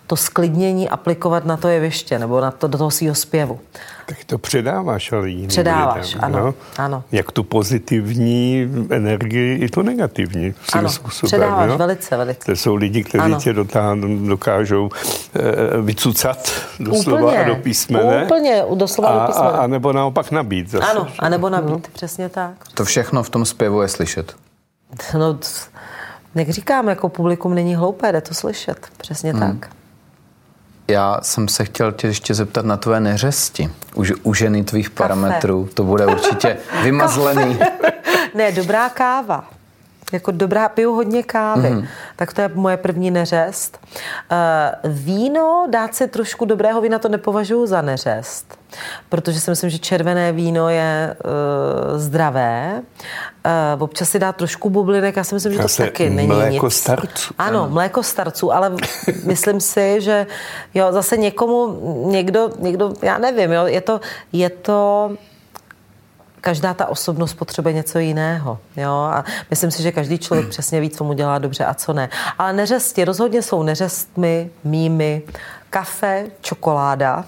to sklidnění aplikovat na to jeviště nebo na to, do toho svýho zpěvu. Tak to předáváš, ale jiným Předáváš, lidem, ano, no? ano. Jak tu pozitivní energii, i tu negativní. Ano, způsobem, předáváš, jo? velice, velice. To jsou lidi, kteří ano. tě dotáhnou, dokážou e, vycucat doslova úplně, a do písmene. Úplně, doslova a, do písmene. A, a nebo naopak nabít. Zase. Ano, a nebo nabít, no. Přesně tak. To všechno v tom zpěvu je slyšet. No, jak říkám, jako publikum není hloupé, jde to slyšet. Přesně hmm. tak. Já jsem se chtěl tě ještě zeptat na tvé neřesti. Už u ženy tvých Kafe. Parametrů. To bude určitě vymazlený. Ne, dobrá káva. Jako dobrá, piju hodně kávy. Mm-hmm. Tak to je moje první neřest. Uh, víno, dát si trošku dobrého vína, to nepovažuji za neřest. Protože si myslím, že červené víno je uh, zdravé. Uh, občas si dát trošku bublinek, já si myslím, že to taky není nic. Mléko starců. Ano, ano, mléko starců, ale myslím si, že jo, zase někomu, někdo, někdo, já nevím, jo, je to, je to každá ta osobnost potřebuje něco jiného. Jo? A myslím si, že každý člověk přesně ví, co mu dělá dobře a co ne. Ale neřesti rozhodně jsou neřestmi, mými, kafe, čokoláda.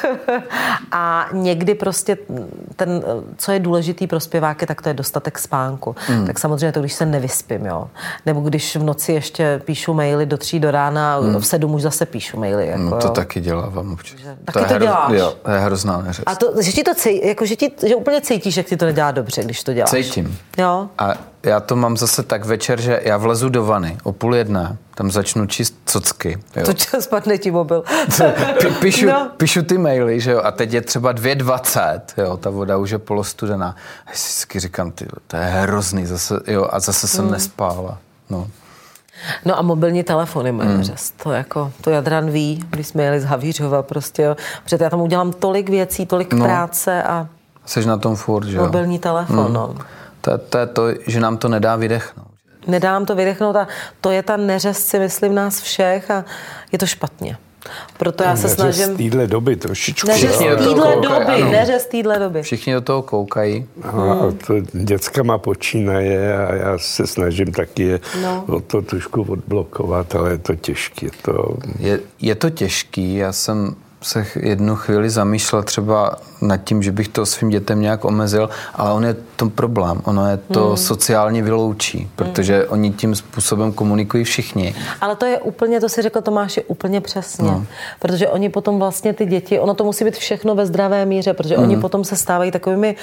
A někdy prostě ten, co je důležitý pro zpěváky, tak to je dostatek spánku. Mm. Tak samozřejmě to, když se nevyspím, jo. Nebo když v noci ještě píšu maily do tří do rána, mm. v sedm už zase píšu maily. Jako, no, to jo. taky dělávám občas. Taky to, to, to děláš? Jo, to je hrozná neřest. A to, že ti to cí, jako, že, ti, že úplně cítíš, že ti to nedělá dobře, když to děláš? Cítím. Jo. A já to mám zase tak večer, že já vlezu do vany o půl jedné, tam začnu číst cocky. Jo. To čas spadne ti mobil. píšu, no. píšu ty maily, že jo, a teď je třeba dvě dvacet, jo, ta voda už je polostudená. A vždycky říkám, ty, to je hrozný, zase, jo, a zase jsem mm. nespála. No. No a mobilní telefony moje mm. neřest. To jako, to Jadran ví, když jsme jeli z Havířova prostě, jo. Protože já tam udělám tolik věcí, tolik no. práce a... Jsi na tom furt, že jo. Mobilní telefon, mm. no. To, to je to, že nám to nedá vydechnout. Nedá nám to vydechnout a to je ta neřest, si myslím, nás všech a je to špatně. Proto já se snažím... Neřest týdle doby trošičku. Neřest týdle doby, neřest týdle doby. Všichni do toho koukají. No, a to dětskama počínaje a já se snažím taky je no. o to trošku odblokovat, ale je to těžké. To... Je, je to těžký, já jsem se jednu chvíli zamýšlel třeba nad tím, že bych to svým dětem nějak omezil, ale on je to problém. Ono je to hmm. sociálně vyloučí, protože hmm. oni tím způsobem komunikují všichni. Ale to je úplně, to si řekl Tomáši, úplně přesně. No. Protože oni potom vlastně ty děti, ono to musí být všechno ve zdravé míře, protože hmm. oni potom se stávají takovými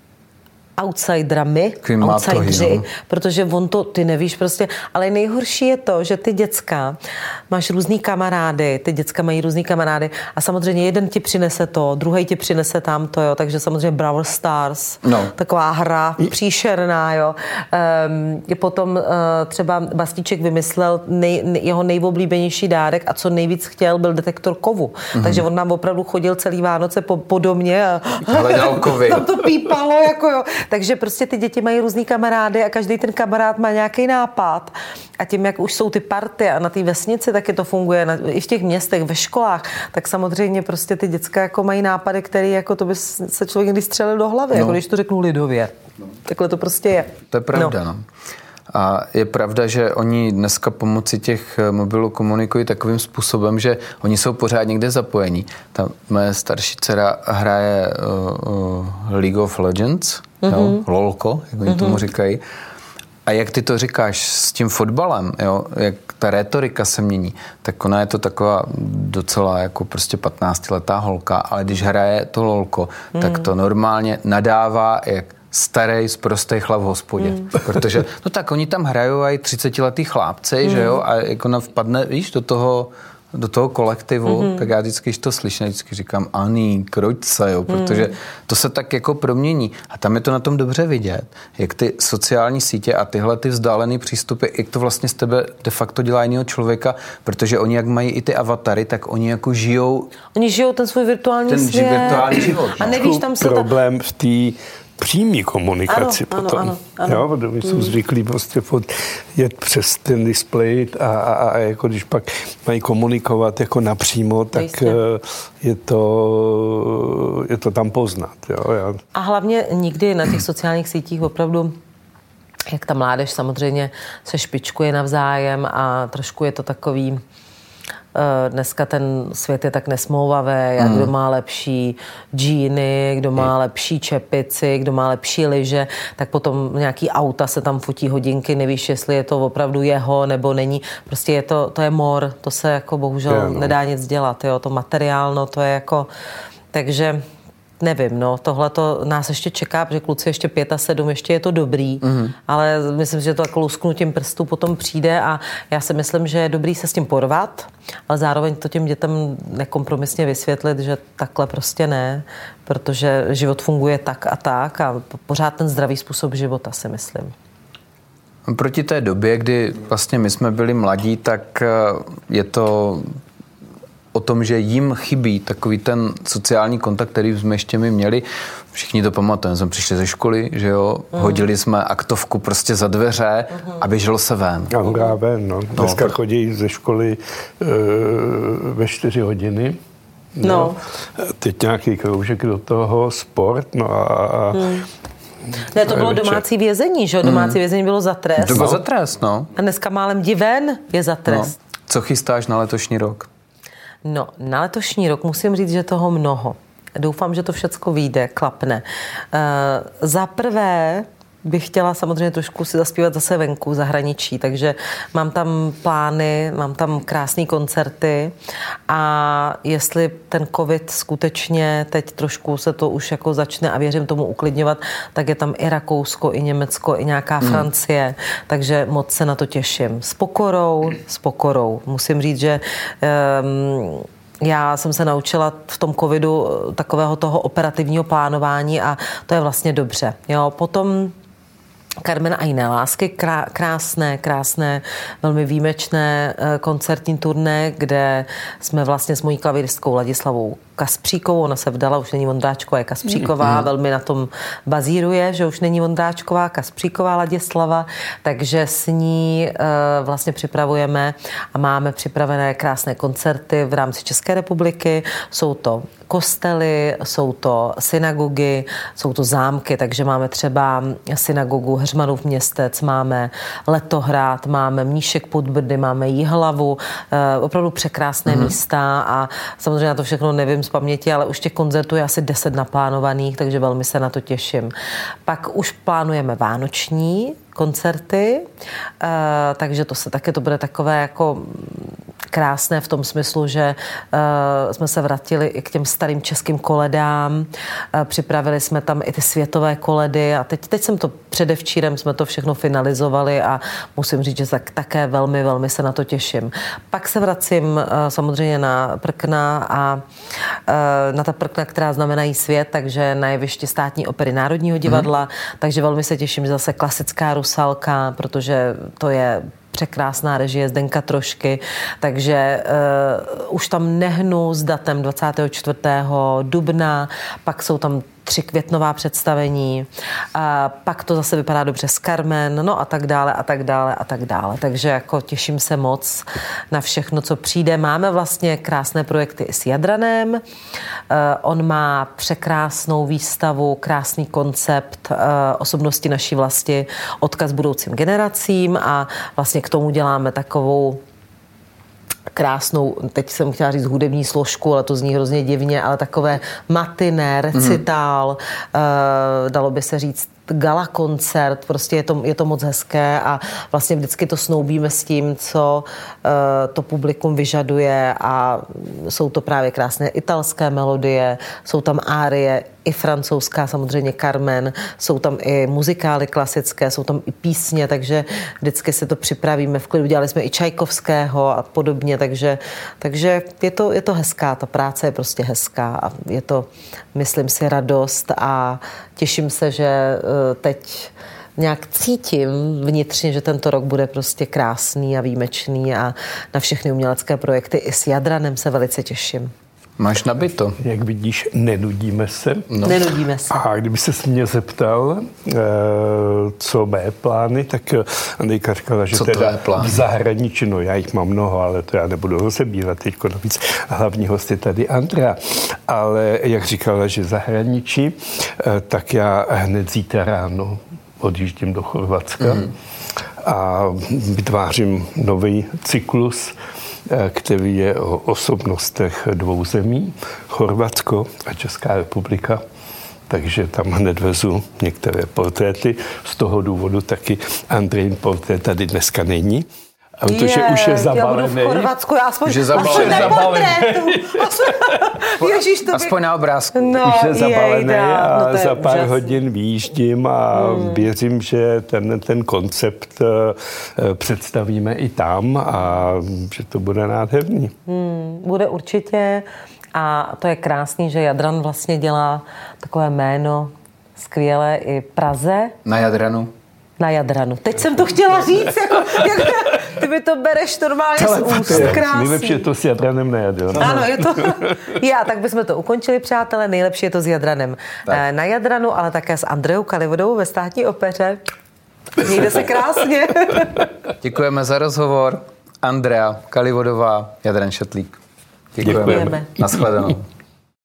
outsiderami, outsideri, no. Protože on to, ty nevíš prostě, ale nejhorší je to, že ty děcka, máš různý kamarády, ty děcka mají různý kamarády a samozřejmě jeden ti přinese to, druhý ti přinese tamto, jo, takže samozřejmě Brawl Stars, no. Taková hra příšerná, jo. Um, je potom uh, třeba Bastíček vymyslel nej, nej, jeho nejoblíbenější dárek a co nejvíc chtěl, byl detektor kovu. Mm-hmm. Takže on nám opravdu chodil celý Vánoce po, po domě a hledal kovy. Tam to pípalo, jako jo. Takže prostě ty děti mají různý kamarády a každý ten kamarád má nějaký nápad. A tím, jak už jsou ty party a na té vesnici, taky to funguje, na, i v těch městech, ve školách, tak samozřejmě prostě ty děcka jako mají nápady, které jako to by se člověk někdy střelil do hlavy, no. Jako když to řeknu lidově. No. Takhle to prostě je. To je pravda, no. no. A je pravda, že oni dneska pomocí těch mobilů komunikují takovým způsobem, že oni jsou pořád někde zapojení. Ta moje starší dcera hraje uh, uh, League of Legends, mm-hmm. jo, lolko, jak oni mm-hmm. tomu říkají. A jak ty to říkáš s tím fotbalem, jo, jak ta rétorika se mění, tak ona je to taková docela jako prostě patnáctiletá holka, ale když hraje to lolko, mm. tak to normálně nadává jak starý, sprostej chlap v hospodě. Mm. Protože, no tak oni tam hrajou i třicetiletý chlápci, mm. že jo, a jak ona vpadne, víš, do toho, do toho kolektivu, mm. tak já vždycky, když to slyším, vždycky říkám, Ani, kroť se, jo, protože mm. to se tak jako promění. A tam je to na tom dobře vidět, jak ty sociální sítě a tyhle ty vzdálený přístupy, jak to vlastně z tebe de facto dělá jiného člověka, protože oni, jak mají i ty avatary, tak oni jako žijou... Oni žijou ten svůj virtuální ten svět. Ten virtuální život. A nevíš, tam se problém ta... v té přímý komunikaci ano, potom. Ano, ano, jo, protože my jsou zvyklí prostě jet přes ten displej a, a, a jako když pak mají komunikovat jako napřímo, tak Jistě. je to, je to tam poznat. Jo. Já... A hlavně nikdy na těch sociálních sítích opravdu, jak ta mládež samozřejmě se špičkuje navzájem a trošku je to takový Dneska ten svět je tak nesmlouvavý, jak mm. kdo má lepší džíny, kdo má lepší čepici, kdo má lepší lyže, tak potom nějaký auta se tam fotí hodinky, nevíš, jestli je to opravdu jeho nebo není. Prostě je to, to je mor, to se jako bohužel je, no. nedá nic dělat, jo, to materiálno, to je jako, takže nevím, no, tohle to nás ještě čeká, protože kluci ještě pět a sedm, ještě je to dobrý, mm-hmm. ale myslím, že to jako lusknutím prstů potom přijde a já si myslím, že je dobrý se s tím porvat, ale zároveň to těm dětem nekompromisně vysvětlit, že takhle prostě ne, protože život funguje tak a tak a pořád ten zdravý způsob života, si myslím. Proti té době, kdy vlastně my jsme byli mladí, tak je to o tom, že jim chybí takový ten sociální kontakt, který jsme ještě my měli. Všichni to pamatujeme, jsme přišli ze školy, že jo, mm. hodili jsme aktovku prostě za dveře mm. a běželo se ven. A hurá ven, no. Dneska no, chodí ze školy e, ve čtyři hodiny. No. no. Teď nějaký kroužek do toho, sport, no a... Mm. Ne, to bylo domácí vězení, že jo? Domácí mm. vězení bylo za trest. To bylo za trest, no. A dneska málem diven je za trest. No. Co chystáš na letošní rok? No, na letošní rok musím říct, že toho mnoho. Doufám, že to všecko vyjde, klapne. Uh, za prvé bych chtěla samozřejmě trošku si zaspívat zase venku, v zahraničí, takže mám tam plány, mám tam krásné koncerty a jestli ten covid skutečně teď trošku se to už jako začne a věřím tomu uklidňovat, tak je tam i Rakousko, i Německo, i nějaká hmm. Francie, takže moc se na to těším. S pokorou, s pokorou. Musím říct, že um, já jsem se naučila v tom covidu takového toho operativního plánování a to je vlastně dobře. Jo, potom Carmen a jiné lásky, krásné, krásné, velmi výjimečné koncertní turné, kde jsme vlastně s mojí klavíristkou Ladislavou Kaspříkovou, ona se vdala, už není Vondráčková, je Kaspříková, mm. velmi na tom bazíruje, že už není Vondráčková, Kaspříková Ladislava, takže s ní uh, vlastně připravujeme a máme připravené krásné koncerty v rámci České republiky, jsou to kostely, jsou to synagogy, jsou to zámky, takže máme třeba synagogu Heřmanův Městec, máme Letohrad, máme Mníšek pod Brdy, máme Jihlavu, uh, opravdu překrásné mm. místa a samozřejmě na to všechno nevím z paměti, ale už těch koncertů je asi deset naplánovaných, takže velmi se na to těším. Pak už plánujeme vánoční koncerty, uh, takže to se také to bude takové jako krásné v tom smyslu, že uh, jsme se vrátili i k těm starým českým koledám, uh, připravili jsme tam i ty světové koledy a teď, teď jsem to předevčírem jsme to všechno finalizovali a musím říct, že tak, také velmi, velmi se na to těším. Pak se vracím uh, samozřejmě na prkna a uh, na ta prkna, která znamenají svět, takže na jevišti Státní opery Národního divadla, mm. takže velmi se těším, že zase klasická Rusalka, protože to je překrásná režie Zdenka Trošky, takže uh, už tam nehnu s datem dvacátého čtvrtého dubna, pak jsou tam tři květnová představení, a pak to zase vypadá dobře s Carmen, no a tak dále a tak dále a tak dále. Takže jako těším se moc na všechno, co přijde. Máme vlastně krásné projekty i s Jadranem. Uh, on má překrásnou výstavu, krásný koncept uh, osobnosti naší vlasti, odkaz budoucím generacím a vlastně k tomu děláme takovou krásnou, teď jsem chtěla říct hudební složku, ale to zní hrozně divně, ale takové matiné, recitál, mm-hmm. uh, dalo by se říct gala koncert, prostě je to, je to moc hezké a vlastně vždycky to snoubíme s tím, co uh, to publikum vyžaduje a jsou to právě krásné italské melodie, jsou tam árie i francouzská, samozřejmě Carmen, jsou tam i muzikály klasické, jsou tam i písně, takže vždycky si to připravíme v klidu. Dělali jsme i Čajkovského a podobně, takže, takže je, to, je to hezká, ta práce je prostě hezká a je to, myslím si, radost a těším se, že teď nějak cítím vnitřně, že tento rok bude prostě krásný a výjimečný a na všechny umělecké projekty i s Jadranem se velice těším. Máš nabito. Jak vidíš, nenudíme se. No. Nenudíme se. A kdyby se mě zeptal, co mé plány, tak Andrejka říkala, že co teda v zahraničí, no já jich mám mnoho, ale to já nebudu rozebírat teďko, navíc hlavní host je tady Andrea. Ale jak říkala, že zahraničí, tak já hned zítra ráno odjíždím do Chorvatska mm. a vytvářím nový cyklus který je o osobnostech dvou zemí, Chorvatsko a Česká republika. Takže tam hned vezu některé portréty. Z toho důvodu taky Andrejin portrét tady dneska není. Protože je, už je zabalený. Já budu v Chorvatsku, já aspoň, je aspoň na portrétu. Ježíš, to by... Aspoň na obrázku. No, už je zabalený a no, za pár úžasný. hodin výjíždím a hmm. věřím, že ten, ten koncept představíme i tam a že to bude nádherný. Hmm, bude určitě. A to je krásný, že Jadran vlastně dělá takové jméno skvělé i Praze. Na Jadranu. Na Jadranu. Teď jsem to chtěla říct, jako, jak, ty mi to bereš normálně z úst, krásný. Nejlepší je to s Jadranem na Jadranu. Ano, je to. Já, tak bychom to ukončili, přátelé. Nejlepší je to s Jadranem tak. Na Jadranu, ale také s Andreou Kalivodovou ve Státní opeře. Mějte se krásně. Děkujeme za rozhovor. Andrea Kalivodová, Jadran Šetlík. Děkujeme. Děkujeme. Naschledanou.